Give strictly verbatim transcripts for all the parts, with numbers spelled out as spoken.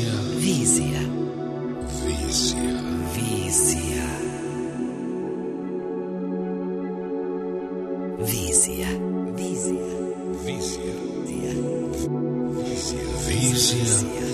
Vizija. Vizija. Vizija. Vizija. Vizija. Vizija. Vizija. Vizija. Vizija.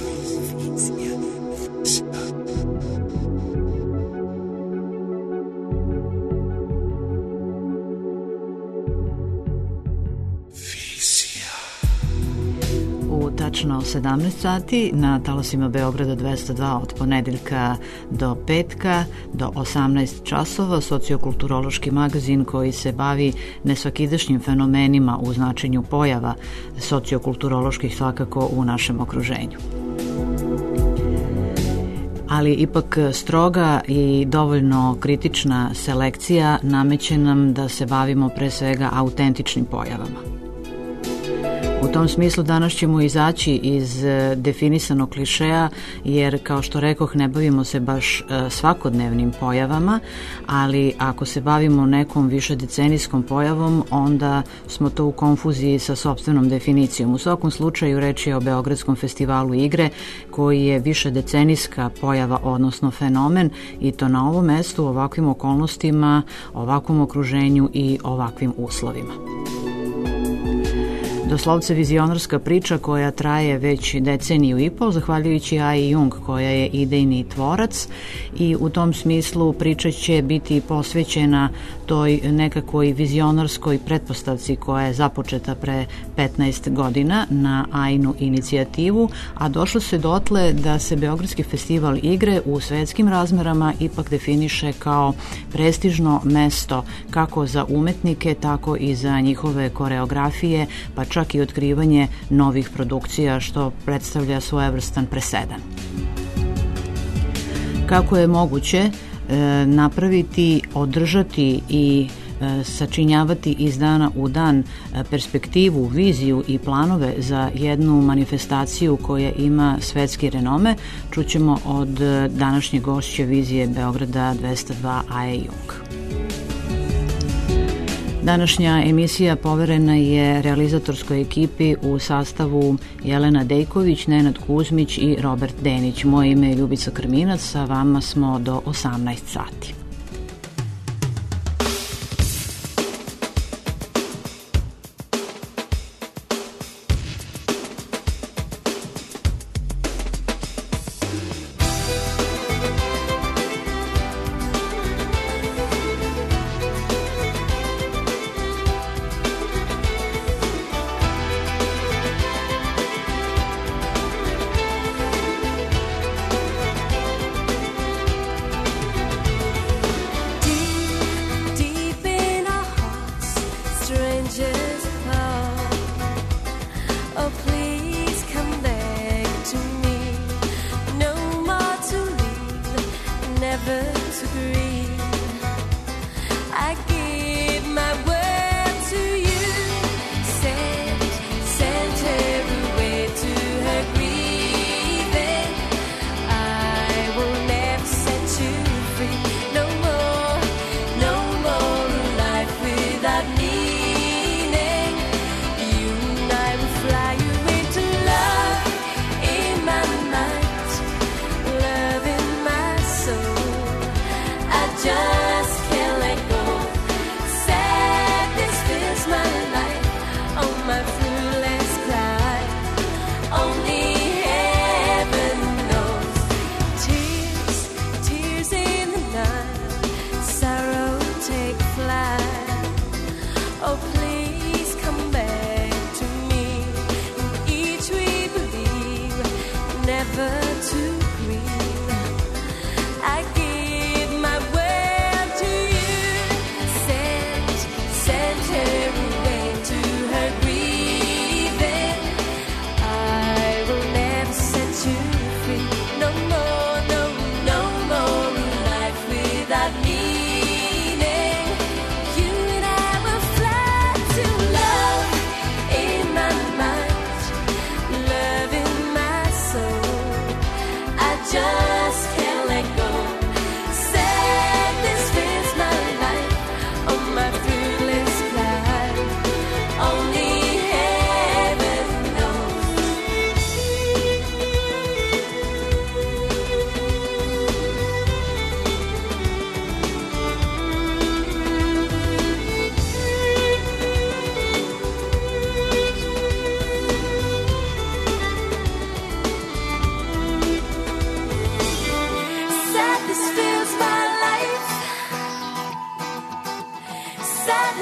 Tačno sedamnaest sati na talasima Beograda dvesta dva od ponedeljka do petka do osamnaest časova, sociokulturološki magazin koji se bavi nesvakidašnjim fenomenima u značenju pojava sociokulturoloških svakako u našem okruženju. Ali ipak stroga i dovoljno kritična selekcija nameće nam da se bavimo pre svega autentičnim pojavama. U tom smislu danas ćemo izaći iz definisanog klišeja, jer kao što rekoh ne bavimo se baš svakodnevnim pojavama, ali ako se bavimo nekom višedecenijskom pojavom, onda smo to u konfuziji sa sopstvenom definicijom. U svakom slučaju reč je o Beogradskom festivalu igre koji je višedecenijska pojava, odnosno fenomen, i to na ovom mestu, u ovakvim okolnostima, ovakvom okruženju i ovakvim uslovima. Doslovce vizionarska priča koja traje već deceniju i pol, zahvaljujući Ai Jung koja je idejni tvorac, i u tom smislu priča će biti posvećena toj nekakvoj vizionarskoj pretpostavci koja je započeta pre petnaest godina na Ainu inicijativu, a došlo se dotle da se Beogradski festival igre u svetskim razmerama ipak definiše kao prestižno mesto kako za umetnike, tako i za njihove koreografije, pa čak čak i otkrivanje novih produkcija, što predstavlja svojevrstan presedan. Kako je moguće e, napraviti, održati i e, sačinjavati iz dana u dan perspektivu, viziju i planove za jednu manifestaciju koja ima svetski renome, čućemo od današnje gošće Vizije Beograda dvesta dva Ai Jung. Današnja emisija poverena je realizatorskoj ekipi u sastavu Jelena Dejković, Nenad Kuzmić i Robert Denić. Moje ime je Ljubica Krminac, sa vama smo do osamnaest sati.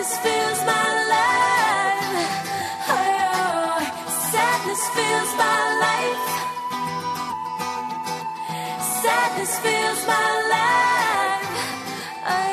Sadness fills my life. Oh, sadness fills my life. Sadness fills my life. Oh,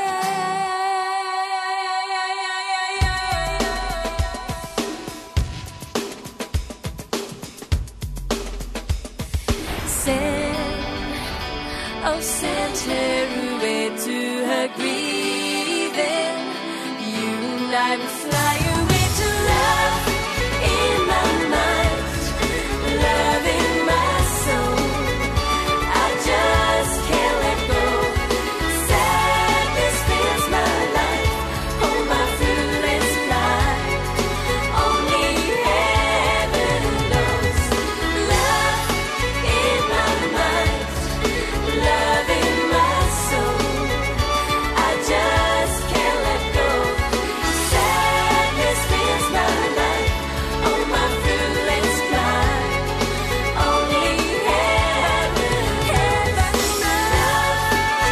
send, oh send her away to her grieving. You and I will fly away to love in my mind, love in my soul. I just can't let go. Sadness fills my life. Oh, my foolish life. Only heaven knows. Love in my mind, love in my soul. I just can't let go. Sadness fills my life. Oh, my foolish life. Only heaven, heaven knows.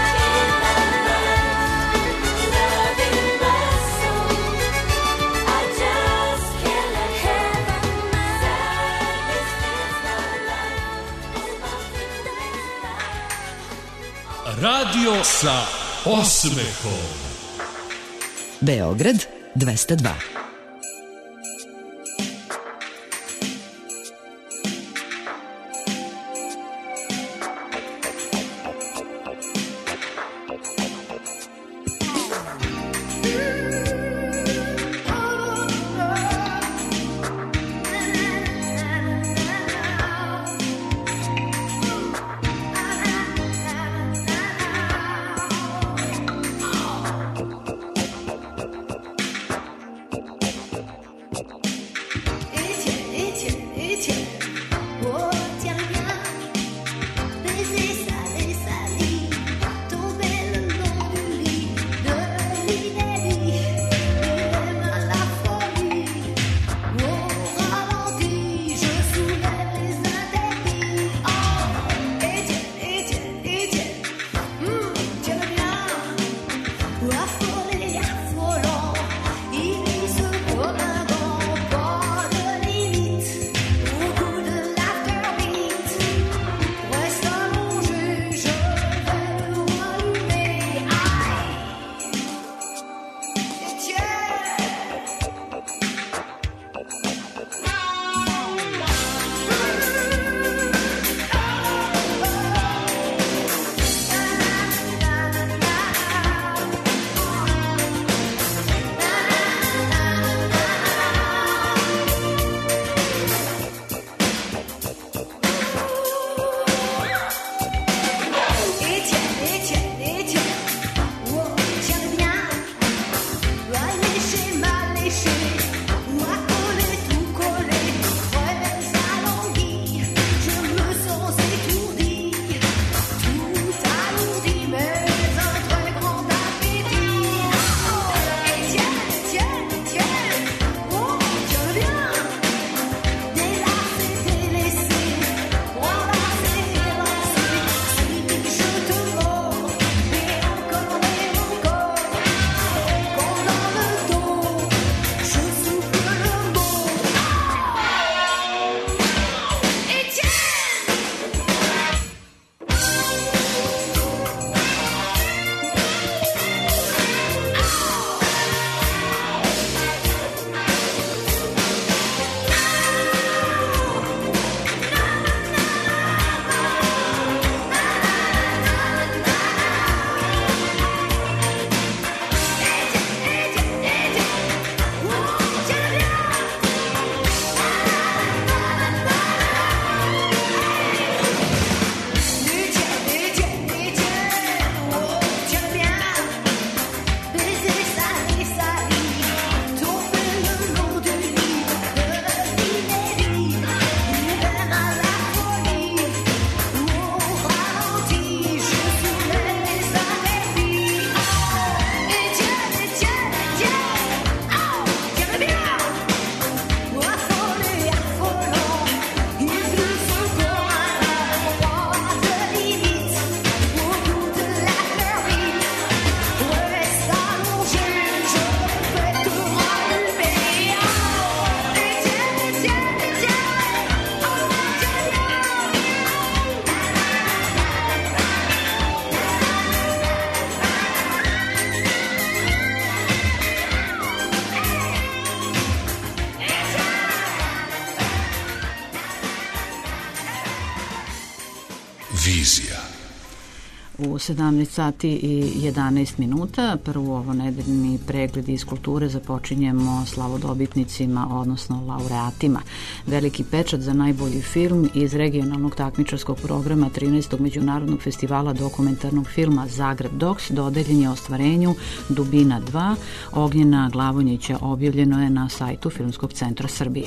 Love in my mind, love in my soul. I just can't let heaven know. Sadness fills my life. Oh, my foolish life. Radio sa osmehom. Beograd dvesta dva. Vizija. U sedamnaest sati i jedanaest minuta, prvo ovo nedeljni pregled iz kulture, započinjemo slavodobitnicima, odnosno laureatima. Veliki pečat za najbolji film iz regionalnog takmičarskog programa trinaestog međunarodnog festivala dokumentarnog filma Zagreb Doks dodeljen je ostvarenju Dubina dva Ognjena Glavonjića, objavljeno je na sajtu Filmskog centra Srbije.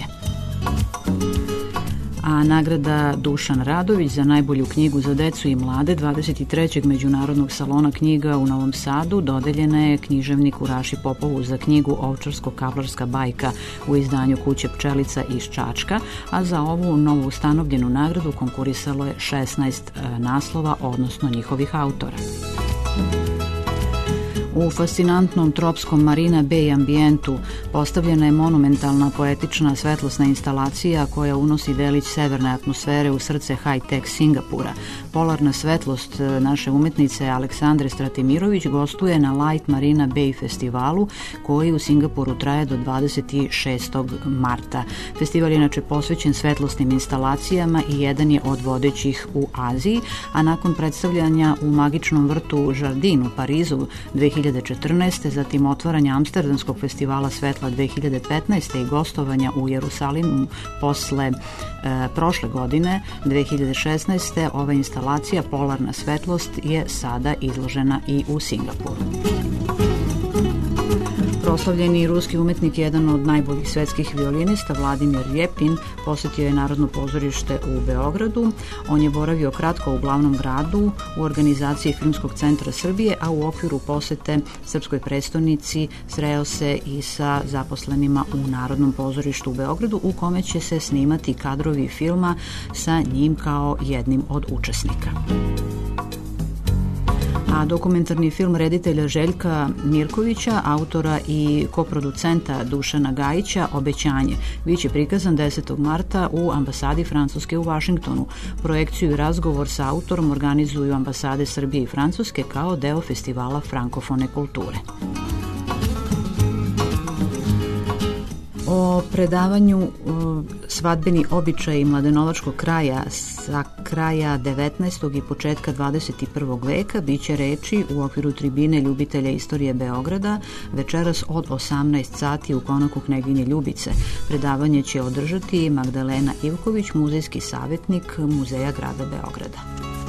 A nagrada Dušan Radović za najbolju knjigu za decu i mlade dvadeset trećeg međunarodnog salona knjiga u Novom Sadu dodeljena je književniku Raši Popovu za knjigu Ovčarsko-kablarska bajka u izdanju Kuće pčelica iz Čačka, a za ovu novo ustanovljenu nagradu konkurisalo je šesnaest naslova, odnosno njihovih autora. U fascinantnom tropskom Marina Bay ambijentu postavljena je monumentalna poetična svetlosna instalacija koja unosi delić severne atmosfere u srce high-tech Singapura. Polarna svetlost naše umetnice Aleksandre Stratimirović gostuje na Light Marina Bay festivalu koji u Singapuru traje do dvadeset šestog marta. Festival je inače posvećen svetlosnim instalacijama i jedan je od vodećih u Aziji, a nakon predstavljanja u magičnom vrtu Jardin u Parizu dve hiljade četrnaeste. zatim otvaranja Amsterdamskog festivala svetla dve hiljade petnaeste. i gostovanja u Jerusalimu posle e, prošle godine dve hiljade šesnaeste. ova instalacija Polarna svetlost je sada izložena i u Singapuru. Proslavljeni ruski umetnik, jedan od najboljih svetskih violinista, Vladimir Ljepin, posjetio je Narodno pozorište u Beogradu. On je boravio kratko u glavnom gradu u organizaciji Filmskog centra Srbije, a u okviru posete srpskoj prestonici sreo se i sa zaposlenima u Narodnom pozorištu u Beogradu, u kome će se snimati kadrovi filma sa njim kao jednim od učesnika. A dokumentarni film reditelja Željka Mirkovića, autora i koproducenta Dušana Gajića, Obećanje, biće prikazan desetog marta u ambasadi Francuske u Vašingtonu. Projekciju i razgovor sa autorom organizuju ambasade Srbije i Francuske kao deo festivala frankofone kulture. O predavanju Svadbeni običaji mladenovačkog kraja sa kraja devetnaestog i početka dvadeset prvog veka biće reči u okviru tribine ljubitelja istorije Beograda večeras od osamnaest sati u konaku Kneginje Ljubice. Predavanje će održati Magdalena Ivković, muzejski savjetnik Muzeja grada Beograda.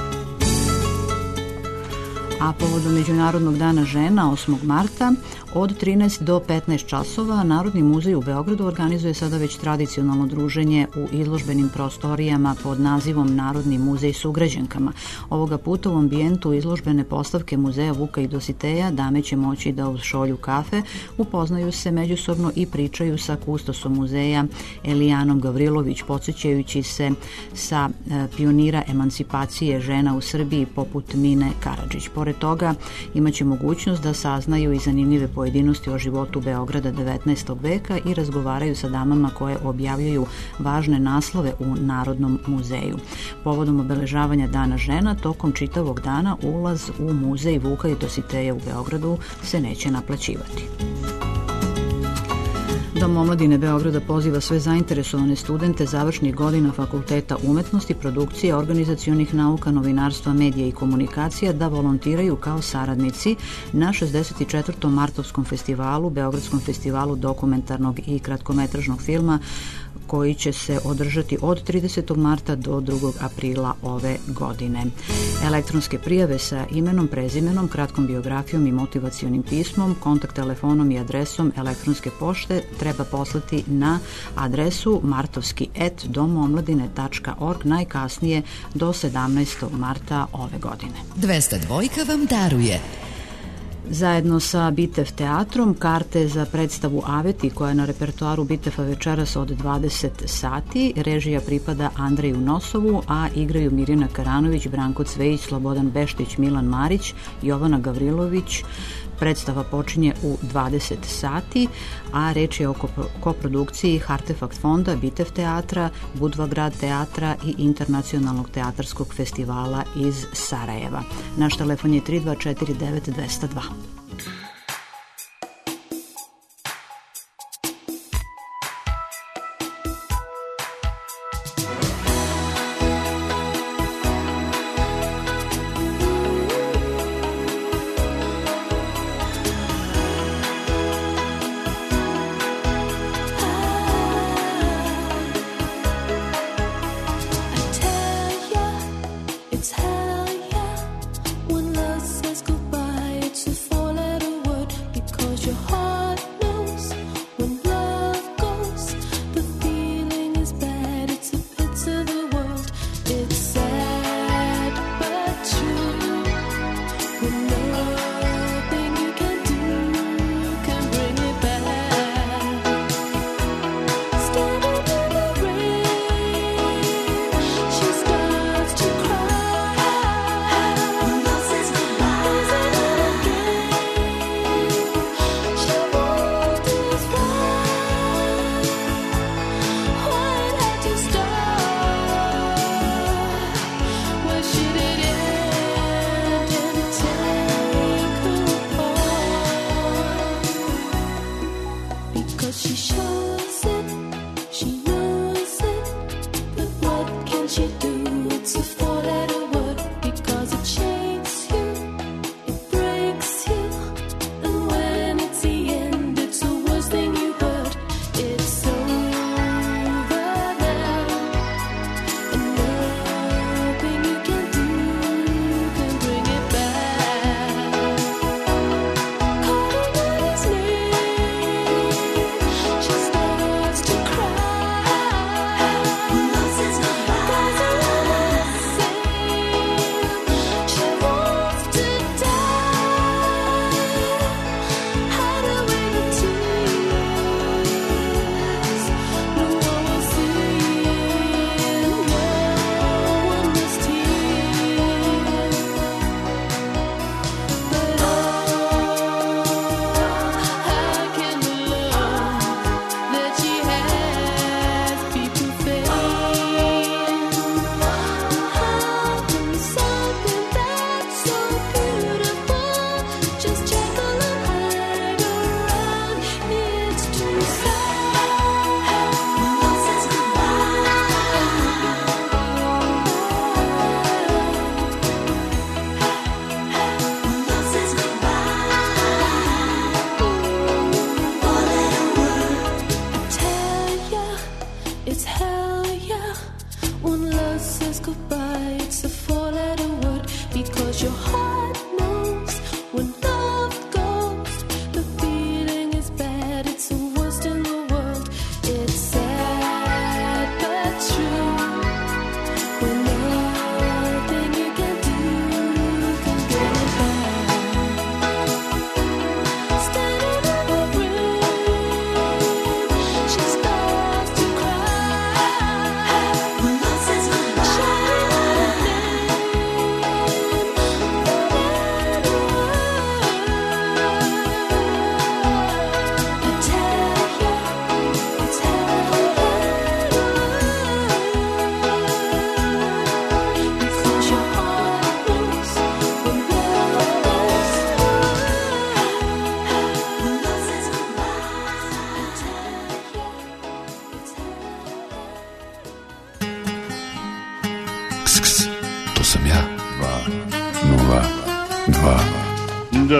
A povodom Međunarodnog dana žena osmog marta od trinaest do petnaest časova Narodni muzej u Beogradu organizuje sada već tradicionalno druženje u izložbenim prostorijama pod nazivom Narodni muzej sugrađankama. Ovoga puta u ambijentu izložbene postavke Muzeja Vuka i Dositeja dame će moći da uz šolju kafe upoznaju se međusobno i pričaju sa kustosom muzeja Elijanom Gavrilović, podsjećajući se sa pionira emancipacije žena u Srbiji poput Mine Karadžić. Pored toga imaće mogućnost da saznaju i zanimljive pojedinosti o životu Beograda devetnaestog veka i razgovaraju sa damama koje objavljaju važne naslove u Narodnom muzeju. Povodom obeležavanja Dana žena, tokom čitavog dana ulaz u muzej Vuka i Dositeja u Beogradu se neće naplaćivati. Dom omladine Beograda poziva sve zainteresovane studente završnih godina Fakulteta umetnosti, produkcije, organizacionih nauka, novinarstva, medija i komunikacija da volontiraju kao saradnici na šezdeset četvrtom martovskom festivalu, Beogradskom festivalu dokumentarnog i kratkometražnog filma, koji će se održati od tridesetog marta do drugog aprila ove godine. Elektronske prijave sa imenom, prezimenom, kratkom biografijom i motivacionim pismom, kontakt telefonom i adresom elektronske pošte treba poslati na adresu martovski et domomladine tačka org najkasnije do sedamnaestog marta ove godine. dvesta dva vam daruje. Zajedno sa Bitev teatrom karte za predstavu Aveti koja je na repertoaru Bitefa večeras od dvadeset sati. Režija pripada Andreju Nosovu, a igraju Mirjana Karanović, Branko Cvejić, Slobodan Beštić, Milan Marić, Jovana Gavrilović. Predstava počinje u dvadeset sati, a reč je o koprodukciji Hartefakt fonda, Bitev teatra, Budva grad teatra i Internacionalnog teatarskog festivala iz Sarajeva. Naš telefon je tri dva četiri devet dva zero dva. It's hell yeah. When love says goodbye, it's a four-letter word because your heart knows when love goes. The feeling is bad. It's a pit to the world. It's sad but true. When nothing you can do can bring it back. Standing in the rain, she starts to cry. When love says goodbye, isn't it a game? She wonders why, why it had to start. Why should it end and take her apart? Because she shows it, she knows it, but what can she do? It's a four-letter word because it shakes you, it breaks you, and when it's the end, it's the worst thing you heard. It's over now, and nothing you can do can bring it back. Calling out his name, she starts to cry. When love says goodbye, guys are all the same. She wants to die, hide away the tears. No one will see, no one must hear. But oh, how can the love that she has be profane? How can something that's so beautiful just jekyll and Hyde around? It's too sad. When love says When love says four-letter word. I tell ya, it's hell yeah. When love says goodbye, it's a four-letter word because your heart knows when love goes. The feeling is bad. It's the worst in the world. It's sad but true. When nothing you can do can get it back. Standing in the rain, she starts to cry. When love says goodbye, shouting out her name, forever. I tell ya, it's hell because your heart knows when love goes. When love says goodbye, I tell ya, it's hell. Ks, ks, to sam ja. Dva, nula, dva. Da.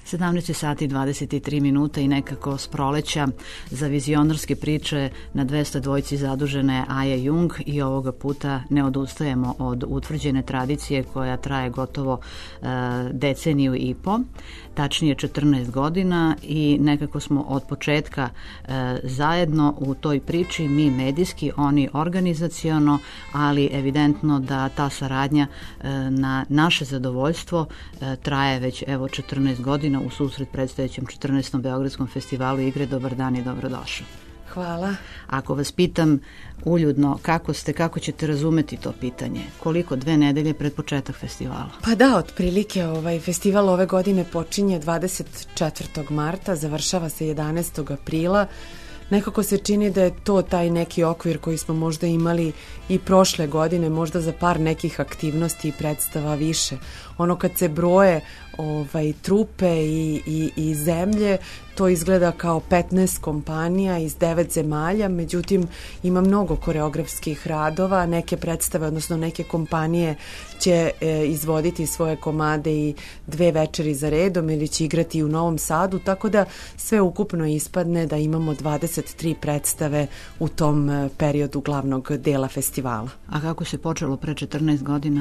sedamnaest sati i dvadeset tri minuta i nekako s proleća za vizionarske priče na dvesta dvojci zadužene Aja Jung i ovoga puta ne odustajemo od utvrđene tradicije koja traje gotovo e, deceniju i po, tačnije četrnaest godina i nekako smo od početka e, zajedno u toj priči, mi medijski, oni organizaciono, ali evidentno da ta saradnja e, na naše zadovoljstvo e, traje već evo četrnaest godina u susret predstojećem četrnaestom Beogradskom festivalu igre. Dobar dan i dobrodošli. Hvala. Ako vas pitam uljudno kako ste, kako ćete razumeti to pitanje? Koliko dve nedelje pred početak festivala? Pa da, otprilike ovaj festival ove godine počinje dvadeset četvrtog marta, završava se jedanaestog aprila. Nekako se čini da je to taj neki okvir koji smo možda imali i prošle godine, možda za par nekih aktivnosti i predstava više. Ono kad se broje ovaj, trupe i, i, i zemlje, to izgleda kao petnaest kompanija iz devet zemalja, međutim ima mnogo koreografskih radova, neke predstave, odnosno neke kompanije će e, izvoditi svoje komade i dve večeri za redom ili će igrati u Novom Sadu, tako da sve ukupno ispadne da imamo dvadeset tri predstave u tom e, periodu glavnog dela festivala. A kako se počelo pre četrnaest godina?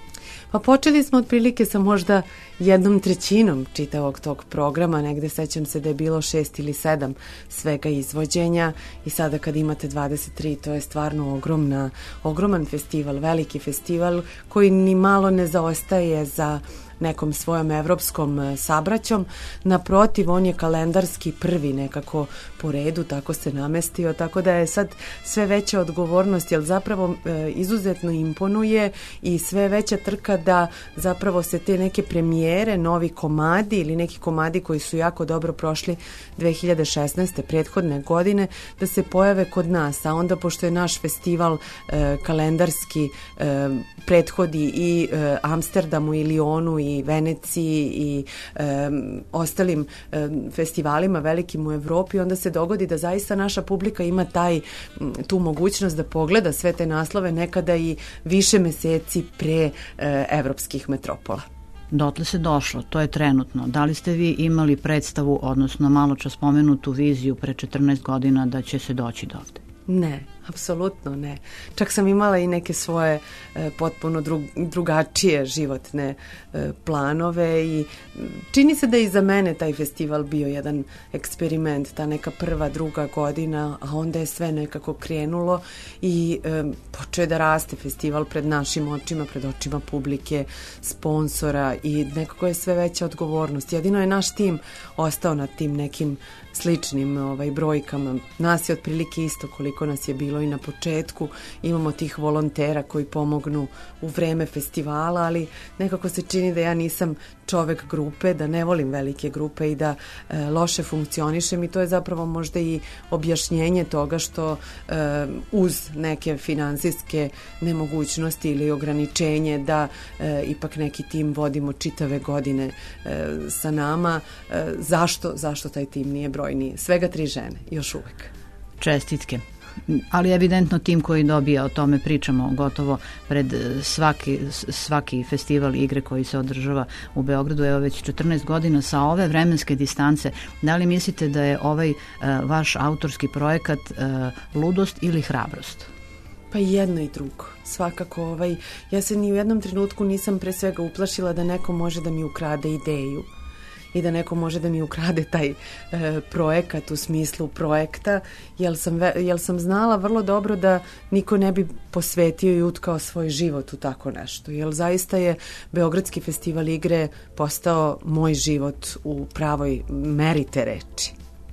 Pa počeli smo otprilike sa možda jednom trećinom čitavog tog programa, negde sećam se da je bilo šest ili sedam svega izvođenja i sada kad imate dvadeset tri to je stvarno ogromna, ogroman festival, veliki festival koji ni malo ne zaostaje za nekom svojom evropskom sabraćom. Naprotiv, on je kalendarski prvi nekako po redu, tako se namestio, tako da je sad sve veća odgovornost, jer zapravo e, izuzetno imponuje i sve veća trka da zapravo se te neke premijere, novi komadi ili neki komadi koji su jako dobro prošli dve hiljade šesnaeste prethodne godine, da se pojave kod nas, a onda pošto je naš festival e, kalendarski e, prethodi i e, Amsterdamu i Lionu i Veneciji i e, ostalim e, festivalima velikim u Evropi, onda se dogodi da zaista naša publika ima taj, tu mogućnost da pogleda sve te naslove nekada i više meseci pre e, evropskih metropola. Dotle se došlo, to je trenutno. Da li ste vi imali predstavu, odnosno malo čas spomenutu viziju pre četrnaest godina da će se doći do ovde? Ne, apsolutno ne. Čak sam imala i neke svoje e, potpuno drug, drugačije životne e, planove i čini se da je i za mene taj festival bio jedan eksperiment, ta neka prva, druga godina, a onda je sve nekako krenulo i e, počeo da raste festival pred našim očima, pred očima publike, sponsora i nekako je sve veća odgovornost. Jedino je naš tim ostao na tim nekim sličnim ovaj, brojkama. Nas je otprilike isto koliko nas je bilo i na početku. Imamo tih volontera koji pomognu u vreme festivala, ali nekako se čini da ja nisam čovek grupe, da ne volim velike grupe i da e, loše funkcionišem i to je zapravo možda i objašnjenje toga što e, uz neke finansijske nemogućnosti ili ograničenje da e, ipak neki tim vodimo čitave godine e, sa nama. E, zašto, zašto taj tim nije brojniji? Svega tri žene, još uvek. Čestitke. Ali evidentno tim koji dobija, o tome pričamo gotovo pred svaki, svaki festival igre koji se održava u Beogradu, evo već četrnaest godina sa ove vremenske distance. Da li mislite da je ovaj uh, vaš autorski projekat uh, ludost ili hrabrost? Pa jedno i drugo. Svakako, ovaj, ja se ni u jednom trenutku nisam pre svega uplašila da neko može da mi ukrade ideju i da neko može da mi ukrade taj e, projekat u smislu projekta, jer sam, ve, jer sam znala vrlo dobro da niko ne bi posvetio i utkao svoj život u tako nešto. Jer zaista je Beogradski festival igre postao moj život u pravoj meri te reči.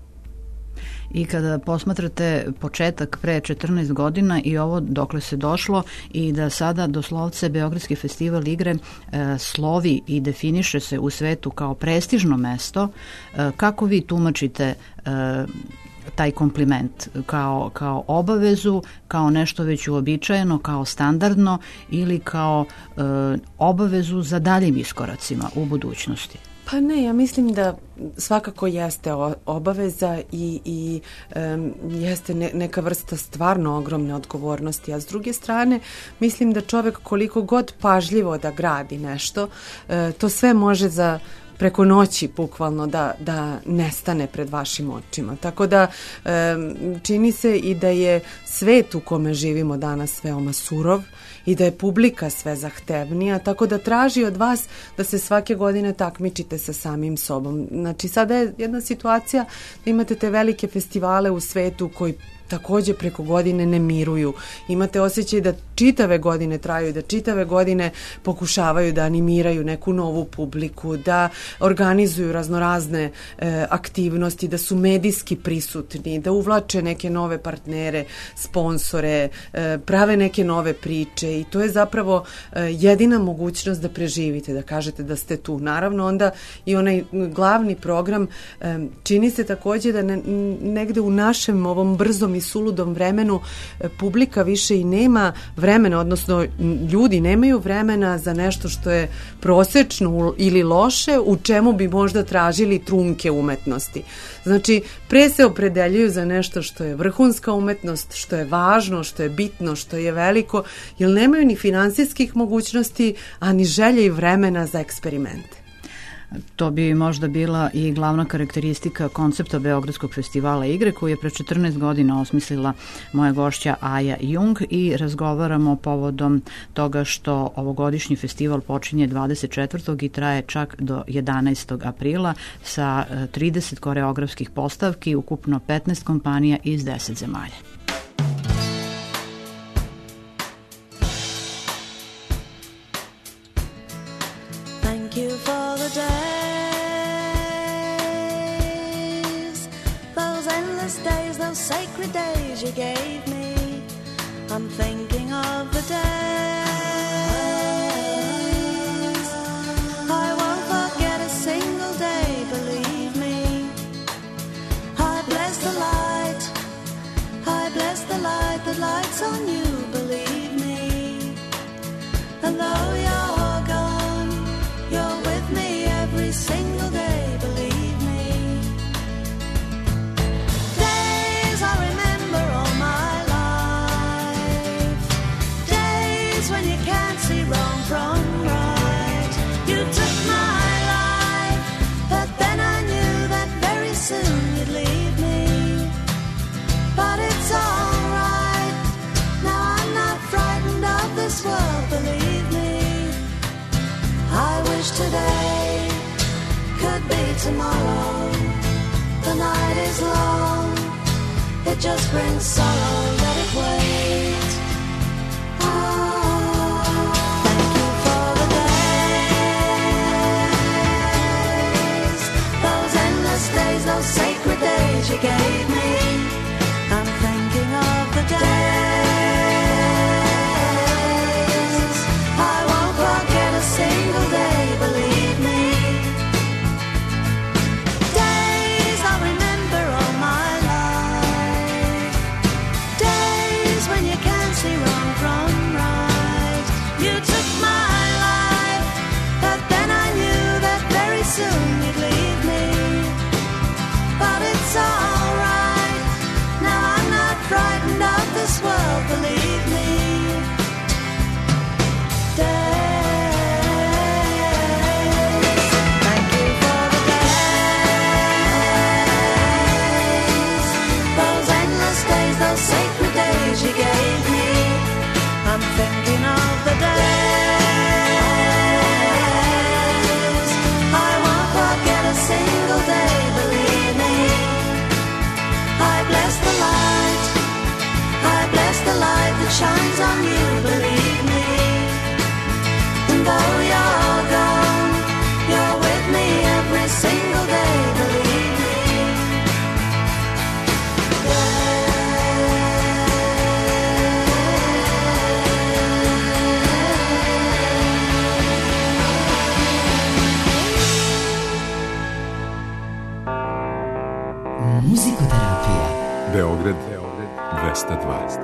I kada posmatrate početak pre četrnaest godina i ovo dokle se došlo i da sada doslovce Beogradski festival igre e, slovi i definiše se u svetu kao prestižno mesto, e, kako vi tumačite e, taj kompliment kao, kao obavezu, kao nešto već uobičajeno, kao standardno ili kao e, obavezu za daljim iskoracima u budućnosti? Pa ne, ja mislim da svakako jeste obaveza i, i um, jeste ne, neka vrsta stvarno ogromne odgovornosti, a s druge strane mislim da čovek koliko god pažljivo da gradi nešto, uh, to sve može za preko noći bukvalno da, da nestane pred vašim očima. Tako da e, čini se i da je svet u kome živimo danas veoma surov i da je publika sve zahtevnija, tako da traži od vas da se svake godine takmičite sa samim sobom. Znači sada je jedna situacija da imate te velike festivale u svetu koji takođe preko godine ne miruju. Imate osjećaj da čitave godine traju, da čitave godine pokušavaju da animiraju neku novu publiku, da organizuju raznorazne e, aktivnosti, da su medijski prisutni, da uvlače neke nove partnere, sponsore, e, prave neke nove priče i to je zapravo e, jedina mogućnost da preživite, da kažete da ste tu. Naravno, onda i onaj glavni program e, čini se takođe da ne, negde u našem ovom brzom i suludom vremenu publika više i nema vremena, odnosno ljudi nemaju vremena za nešto što je prosečno ili loše, u čemu bi možda tražili trunke umetnosti. Znači, pre se opredeljuju za nešto što je vrhunska umetnost, što je važno, što je bitno, što je veliko, jer nemaju ni finansijskih mogućnosti, a ni želje i vremena za eksperimente. To bi možda bila i glavna karakteristika koncepta Beogradskog festivala igre koju je pre četrnaest godina osmislila moja gošća Aja Jung i razgovaramo povodom toga što ovogodišnji festival počinje dvadeset četvrtog i traje čak do jedanaestog aprila sa trideset koreografskih postavki, ukupno petnaest kompanija iz deset zemalja. Sacred days you gave me, I'm thinking of the days. I won't forget a single day, believe me. I bless the light, I bless the light that lights on you, believe me. And though you're gone, you're with me every single day, believe me. From right, you took my life, but then I knew that very soon you'd leave me. But it's alright, now I'm not frightened of this world, believe me. I wish today could be tomorrow. The night is long, it just brings sorrow, let it wait. Oh, those sacred days you gave me, I'm thinking of the days. I won't forget a single day, believe me. Days I'll remember all my life. Days when you can't see wrong from right. You took my life, but then I knew that very soon you'd leave me. But it's alright, now I'm not frightened of this world, believe me. Days, thank you for the days. Those endless days, those sacred days you gave me. I'm thinking of the days. I won't forget a single day, believe me. I bless the light, I bless the light that shines on you, believe me. And though you're gone, you're with me every single day, believe me. Muzikoterapija Beograd dvesta dvadeset.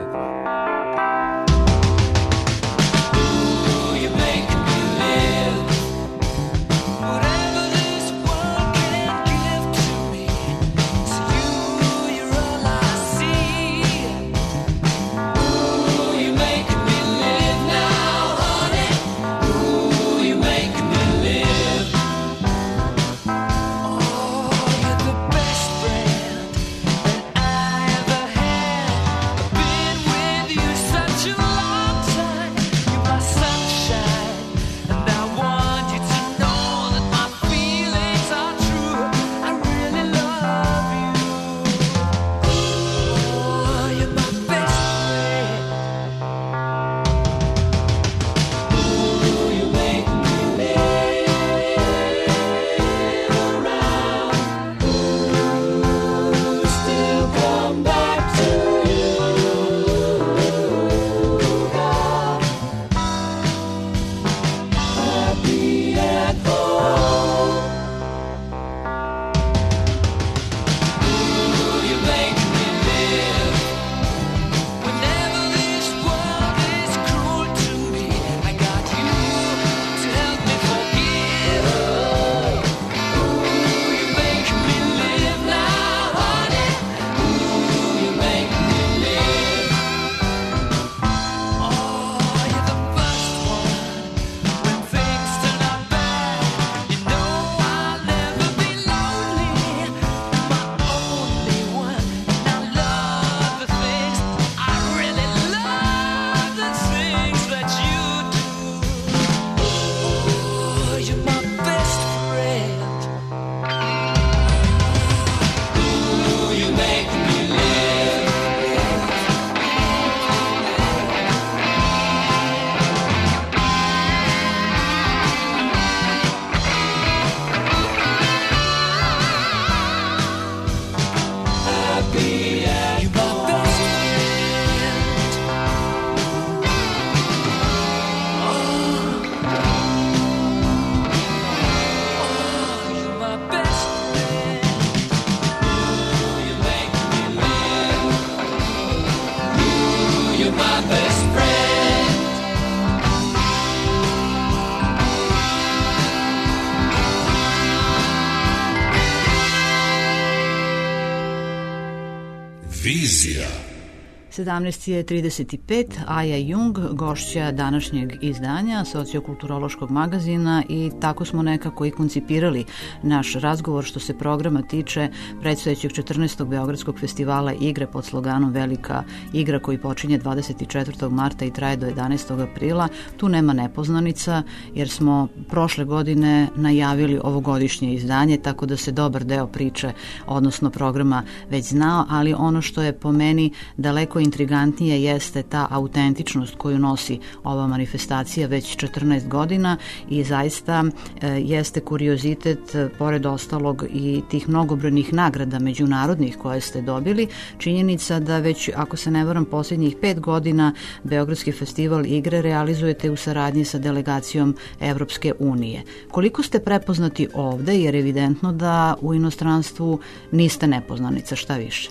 Vizija. sedamnaest je trideset pet, Aja Jung, gošća današnjeg izdanja sociokulturološkog magazina, i tako smo nekako i koncipirali naš razgovor što se programa tiče predstojećeg četrnaestog Beogradskog festivala igre pod sloganom Velika igra, koji počinje dvadeset četvrtog marta i traje do jedanaestog aprila. Tu nema nepoznanica jer smo prošle godine najavili ovogodišnje izdanje, tako da se dobar deo priče, odnosno programa, već znao, ali ono što je po meni daleko intrigantnije jeste ta autentičnost koju nosi ova manifestacija već četrnaest godina i zaista e, jeste kuriozitet, e, pored ostalog i tih mnogobrojnih nagrada međunarodnih koje ste dobili, činjenica da već, ako se ne varam, posljednjih pet godina Beogradski festival igre realizujete u saradnji sa delegacijom Evropske unije. Koliko ste prepoznati ovde, jer evidentno da u inostranstvu niste nepoznanica, šta više?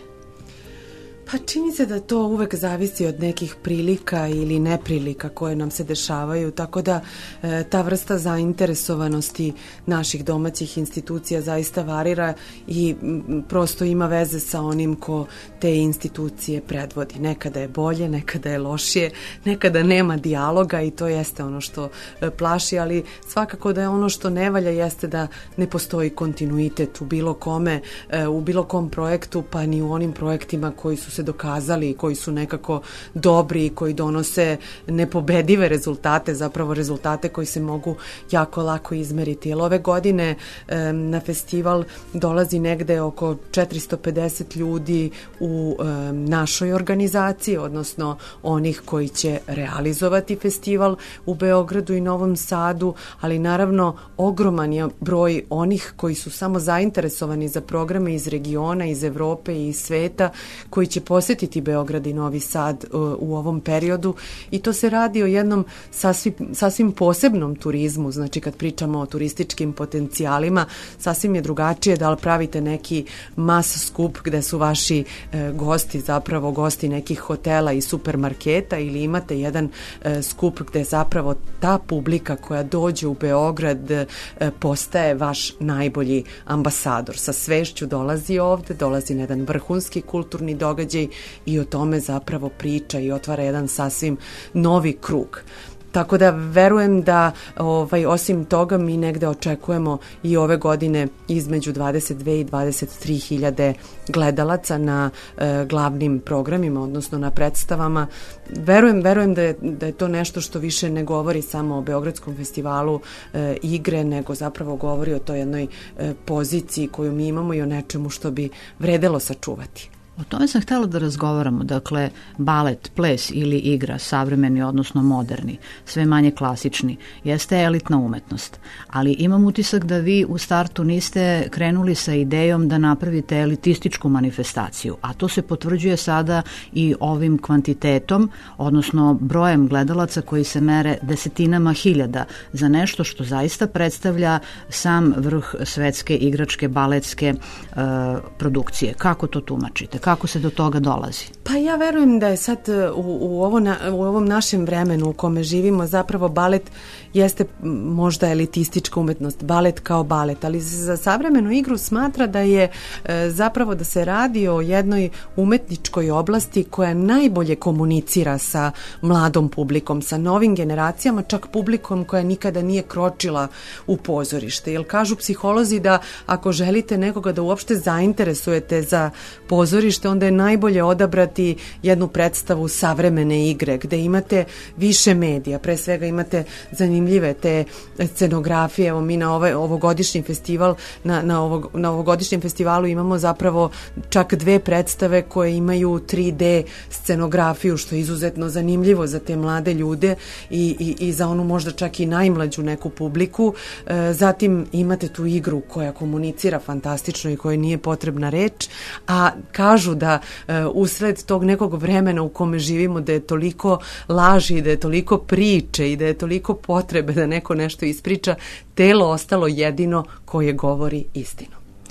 Pa čini se da to uvek zavisi od nekih prilika ili neprilika koje nam se dešavaju, tako da e, ta vrsta zainteresovanosti naših domaćih institucija zaista varira i m, prosto ima veze sa onim ko te institucije predvodi. Nekada je bolje, nekada je lošije, nekada nema dijaloga i to jeste ono što e, plaši, ali svakako da je ono što ne valja jeste da ne postoji kontinuitet u bilo kome, e, u bilo kom projektu, pa ni u onim projektima koji su se dokazali, koji su nekako dobri, koji donose nepobedive rezultate, zapravo rezultate koji se mogu jako lako izmeriti. Jer ove godine e, na festival dolazi negde oko četiristo pedeset ljudi u e, našoj organizaciji, odnosno onih koji će realizovati festival u Beogradu i Novom Sadu, ali naravno ogroman je broj onih koji su samo zainteresovani za programe iz regiona, iz Evrope i iz sveta, koji će posetiti Beograd i Novi Sad uh, u ovom periodu, i to se radi o jednom sasvim, sasvim posebnom turizmu. Znači kad pričamo o turističkim potencijalima, sasvim je drugačije da li pravite neki mas skup gde su vaši uh, gosti zapravo gosti nekih hotela i supermarketa, ili imate jedan uh, skup gde zapravo ta publika koja dođe u Beograd uh, postaje vaš najbolji ambasador. Sa svešću dolazi ovde, dolazi na jedan vrhunski kulturni događaj i o tome zapravo priča i otvara jedan sasvim novi krug. Tako da verujem da ovaj, osim toga mi negde očekujemo i ove godine između dvadeset dve i dvadeset tri hiljade gledalaca na e, glavnim programima, odnosno na predstavama. Verujem, verujem da je, da je to nešto što više ne govori samo o Beogradskom festivalu e, igre, nego zapravo govori o toj jednoj e, poziciji koju mi imamo i o nečemu što bi vredelo sačuvati. O tome sam htjela da razgovaramo. Dakle, balet, ples ili igra, savremeni odnosno moderni, sve manje klasični, jeste elitna umetnost. Ali imam utisak da vi u startu niste krenuli sa idejom da napravite elitističku manifestaciju, a to se potvrđuje sada i ovim kvantitetom, odnosno brojem gledalaca koji se mere desetinama hiljada za nešto što zaista predstavlja sam vrh svetske igračke baletske uh, produkcije. Kako to tumačite? Kako se do toga dolazi? Pa ja verujem da je sad u, u, ovo na, u ovom našem vremenu u kome živimo zapravo balet jeste možda elitistička umetnost, balet kao balet, ali za savremenu igru smatra da je e, zapravo da se radi o jednoj umetničkoj oblasti koja najbolje komunicira sa mladom publikom, sa novim generacijama, čak publikom koja nikada nije kročila u pozorište. Jer kažu psiholozi da ako želite nekoga da uopšte zainteresujete za pozorište, onda je najbolje odabrati jednu predstavu savremene igre, gde imate više medija, pre svega imate zanimljive te scenografije. Evo mi na ovaj ovogodišnji festival, na, na, ovog, na ovogodišnjem festivalu imamo zapravo čak dve predstave koje imaju tri D scenografiju, što je izuzetno zanimljivo za te mlade ljude i, i, i za onu možda čak i najmlađu neku publiku. E, zatim imate tu igru koja komunicira fantastično i kojoj nije potrebna reč, a kažu da e, usred tog nekog vremena u kome živimo, da je toliko laži, da je toliko priče i da je toliko potrebe da neko nešto ispriča, telo ostalo jedino koje govori istinu.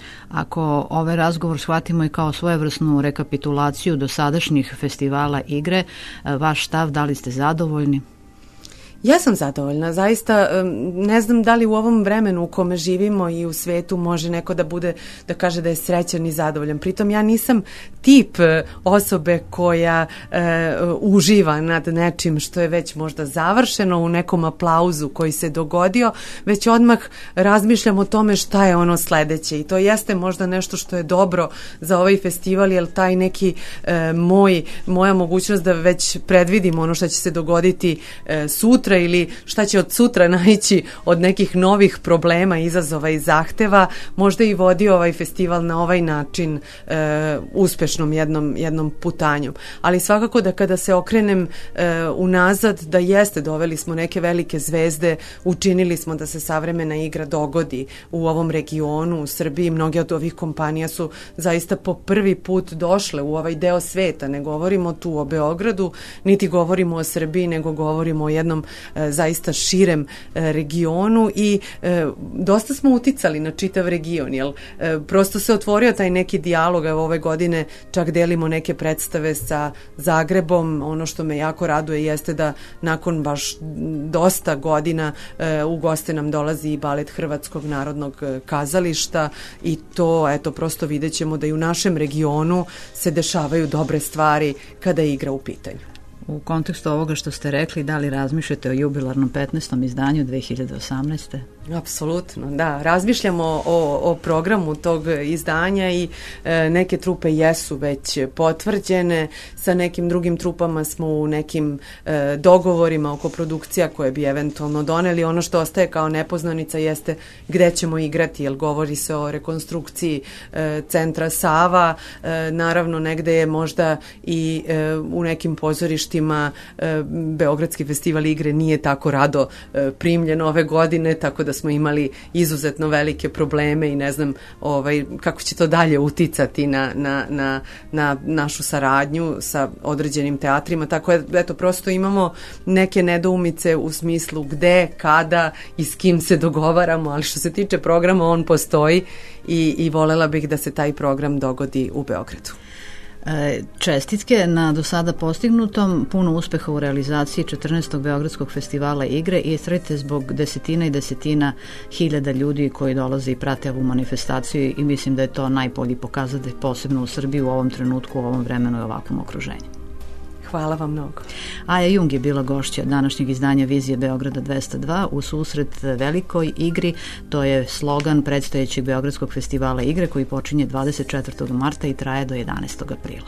Ako ovaj razgovor shvatimo i kao svojevrsnu rekapitulaciju dosadašnjih festivala igre, vaš stav, da li ste zadovoljni? Ja sam zadovoljna, zaista em, ne znam da li u ovom vremenu u kome živimo i u svetu može neko da bude, da kaže da je srećan i zadovoljan. Pritom ja nisam tip e, osobe koja e, uživa nad nečim što je već možda završeno u nekom aplauzu koji se dogodio, već odmah razmišljam o tome šta je ono sledeće i to jeste možda nešto što je dobro za ovaj festival, jer taj neki e, moj, moja mogućnost da već predvidim ono što će se dogoditi e, sutra ili šta će od sutra naići od nekih novih problema, izazova i zahteva, možda i vodi ovaj festival na ovaj način e, uspešnom jednom, jednom putanjom. Ali svakako da kada se okrenem e, unazad, da jeste, doveli smo neke velike zvezde, učinili smo da se savremena igra dogodi u ovom regionu, u Srbiji. Mnoge od ovih kompanija su zaista po prvi put došle u ovaj deo sveta. Ne govorimo tu o Beogradu, niti govorimo o Srbiji, nego govorimo o jednom e, zaista širem e, regionu i e, dosta smo uticali na čitav region, jel? E, prosto se otvorio taj neki dijalog, evo ove godine čak delimo neke predstave sa Zagrebom. Ono što me jako raduje jeste da nakon baš dosta godina e, u goste nam dolazi i balet Hrvatskog narodnog kazališta i to, eto, prosto vidjet ćemo da i u našem regionu se dešavaju dobre stvari kada je igra u pitanju. U kontekstu ovoga što ste rekli, da li razmišljate o jubilarnom petnaestom izdanju dve hiljade osamnaeste. Apsolutno, da. Razmišljamo o, o programu tog izdanja i e, neke trupe jesu već potvrđene, sa nekim drugim trupama smo u nekim e, dogovorima oko produkcija koje bi eventualno doneli. Ono što ostaje kao nepoznanica jeste gde ćemo igrati, jer govori se o rekonstrukciji e, centra Sava, e, naravno negde je možda i e, u nekim pozorištima e, Beogradski festival igre nije tako rado e, primljen ove godine, tako da smo imali izuzetno velike probleme i ne znam ovaj, kako će to dalje uticati na, na, na, na našu saradnju sa određenim teatrima, tako da eto, prosto imamo neke nedoumice u smislu gde, kada i s kim se dogovaramo, ali što se tiče programa, on postoji i, i volela bih da se taj program dogodi u Beogradu. Čestitke na do sada postignutom, puno uspeha u realizaciji četrnaestog Beogradskog festivala igre i sreće zbog desetina i desetina hiljada ljudi koji dolaze i prate ovu manifestaciju i mislim da je to najbolji pokazatelj, posebno u Srbiji u ovom trenutku, u ovom vremenu i ovakvom okruženju. Hvala vam mnogo. Aja Jung je bila gošća današnjeg izdanja Vizije Beograda dvesta dva u susret velikoj igri. To je slogan predstojećeg Beogradskog festivala igre koji počinje dvadeset četvrtog marta i traje do jedanaestog aprila.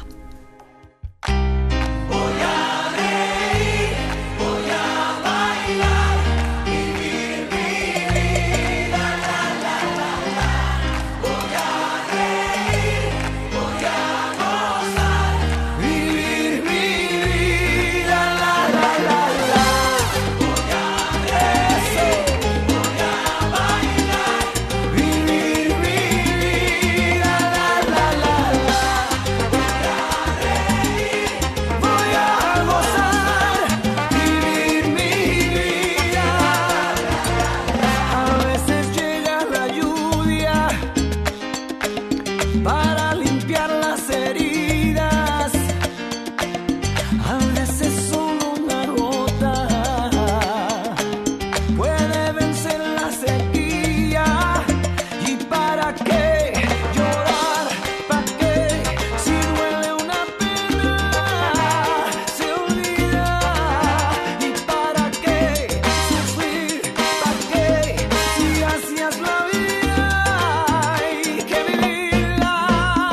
Hacías la vida, hay que vivirla.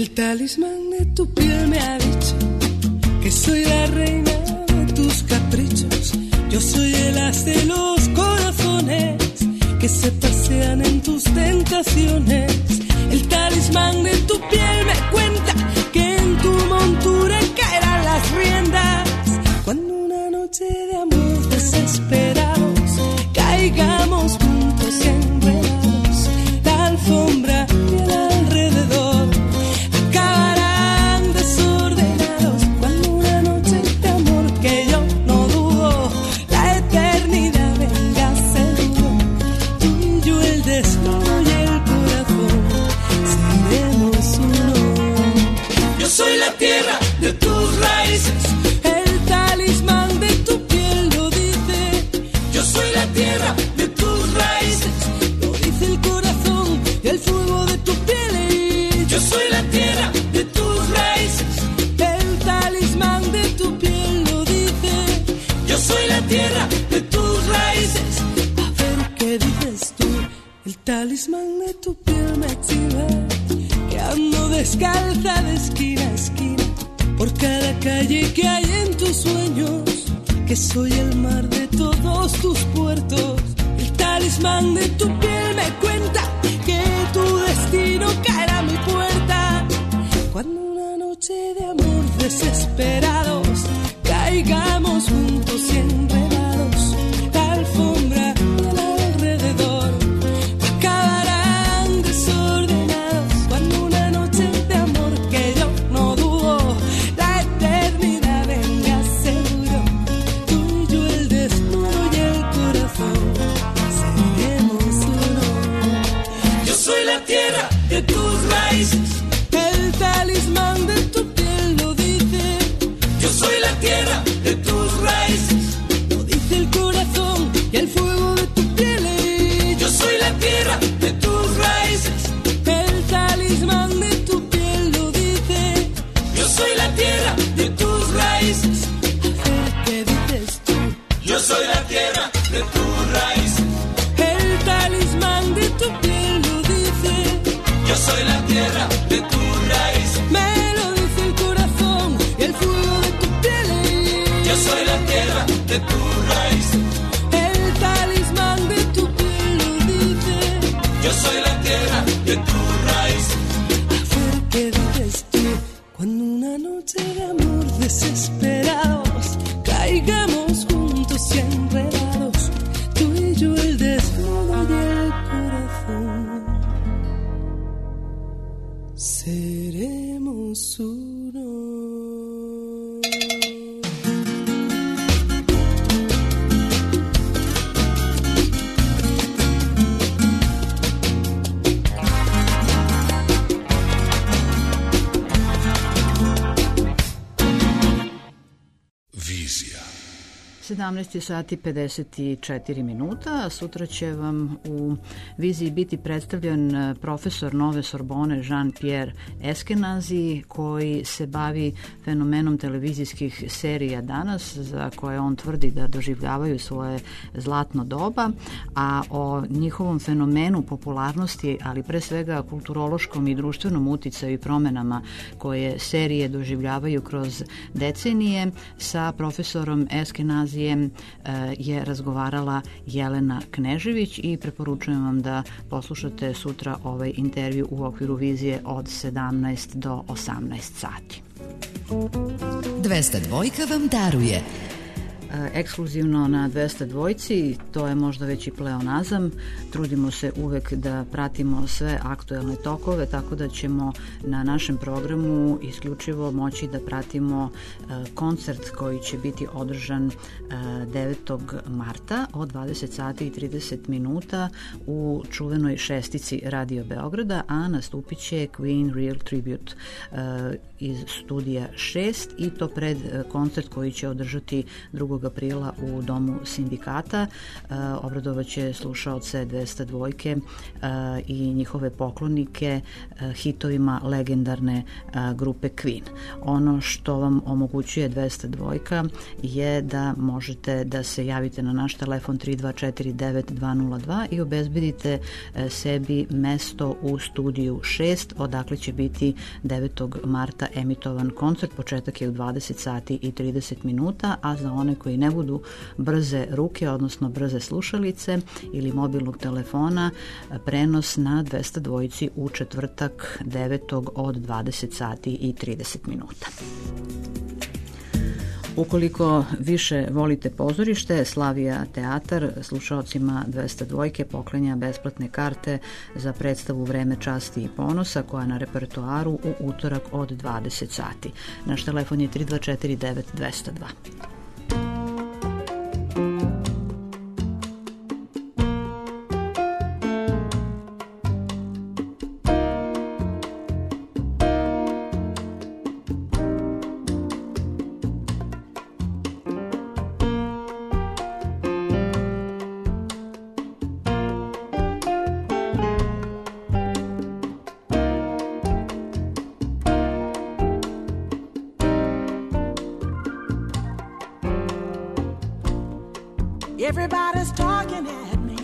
El talismán de tu piel me ha dicho que soy la reina de tus caprichos. Yo soy el as de los corazones que se pasean en tus tentaciones. El talismán de tu piel me cuenta que en tu montura caerán las riendas. Cuando una noche de amor desesperados caigamos juntos y enredados, la alfombra y el alrededor acabarán desordenados. Cuando una noche de amor que yo no dudo, la eternidad venga seguro, tú y yo el desnudo y el corazón seremos uno. Yo soy la tierra de tus raíces, el talismán de tu piel lo dice. Yo soy la tierra de tus raíces, lo dice el corazón y el fuego de tu piel. Yo soy la tierra de tus raíces, el talismán de tu piel lo dice. Yo soy la tierra de tus raíces. A ver qué dices tú. El talismán de tu piel me exhibe que ando descalza de esquina a esquina por cada calle que hay en tus sueños, que soy el mar de todos tus puertos. El talismán de tu piel me cuenta que tu destino caerá a mi puerta. Cuando una noche de amor desesperados caigamos juntos y enredados, la alfombra y el alrededor acabarán desordenados. Cuando una noche de amor que yo no dudo, la eternidad venga seguro, tú y yo el desnudo y el corazón seremos uno. Yo soy la tierra de tus raíces, el talismán de tu piel lo dice. Yo soy la tierra de tus raíces, lo dice el corazón y el fuego de tu piel. Yo soy la tierra de tus raíces, el talismán de tu piel lo dice. Yo soy la tierra de tus raíces. A ver qué dices tú. Yo soy la tierra de tus raíces, el talismán de tu piel lo dice. Yo soy la tierra de tus raíces, me lo dice el corazón y el fuego de tu piel. Yo soy la tierra de tus raíces, el talismán de tu piel lo dice. Yo soy la tierra de tus raíces. A ver qué dices tú. Cuando una noche de amor desesperados caigamos juntos y enredados, tú y yo el desnudo y el corazón seremos uno. Vizija. sedamnaest sati pedeset četiri minuta. Sutra će vam u viziji biti predstavljen profesor Nove Sorbone Jean-Pierre Eskenazi, koji se bavi fenomenom televizijskih serija danas, za koje on tvrdi da doživljavaju svoje zlatno doba, a o njihovom fenomenu popularnosti, ali pre svega kulturološkom i društvenom uticaju i promenama koje serije doživljavaju kroz decenije, sa profesorom Eskenazi je razgovarala Jelena Knežević i preporučujem vam da poslušate sutra ovaj intervju u okviru vizije od sedamnaest do osamnaest sati. dvesta dvojka vam daruje. Ekskluzivno na dvesta dvojci, to je možda već i pleonazam, trudimo se uvek da pratimo sve aktuelne tokove, tako da ćemo na našem programu isključivo moći da pratimo koncert koji će biti održan devetog marta od dvadeset sati i trideset minuta u čuvenoj šestici Radio Beograda, a nastupit će Queen Real Tribute iz studija šest, i to pred koncert koji će održati drugog drugog aprila u Domu sindikata. Obradovaće slušaoce dvesta dva i njihove poklonike hitovima legendarne grupe Queen. Ono što vam omogućuje dvesta dva je da možete da se javite na naš telefon tri dva četiri devet dva nula dva i obezbedite sebi mesto u studiju šest, odakle će biti devetog marta emitovan koncert. Početak je u dvadeset sati i trideset minuta, a za one koji ne budu brze ruke, odnosno brze slušalice ili mobilnog telefona, prenos na dvesta dva u četvrtak devetog od dvadeset sati i trideset minuta. Ukoliko više volite pozorište, Slavija teatar slušaocima dvesta dva poklanja besplatne karte za predstavu Vreme časti i ponosa, koja je na repertoaru u utorak od dvadeset sati. Naš telefon je tri dva četiri devet dva zero dva. Everybody's talking at me.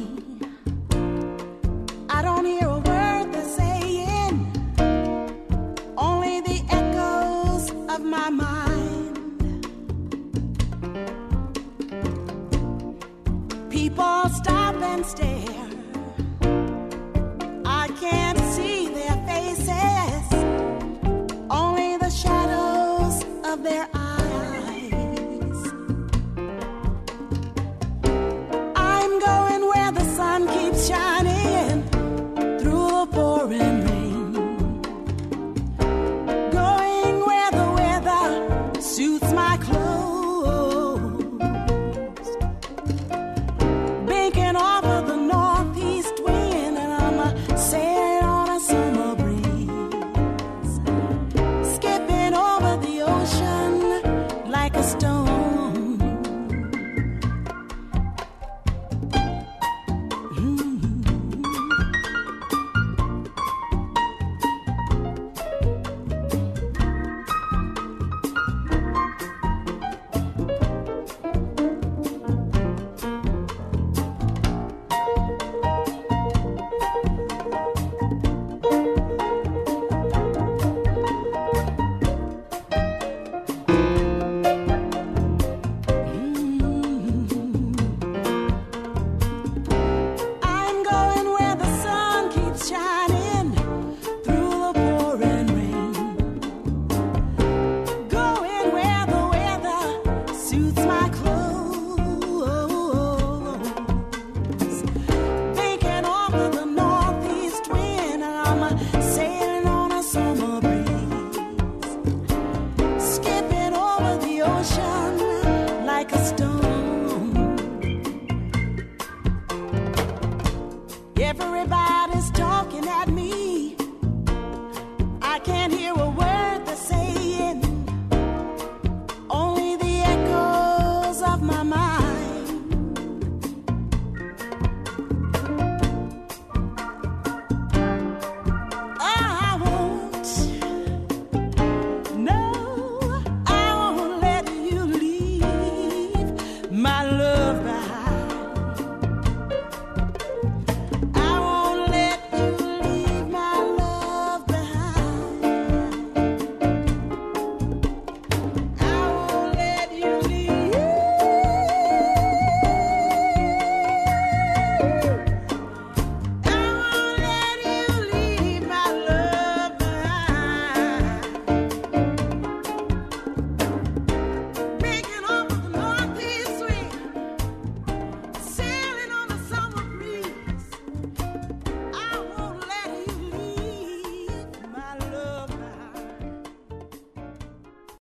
I don't hear a word they're saying, only the echoes of my mind. People stop and stare. I can't see their faces, only the shadows of their eyes.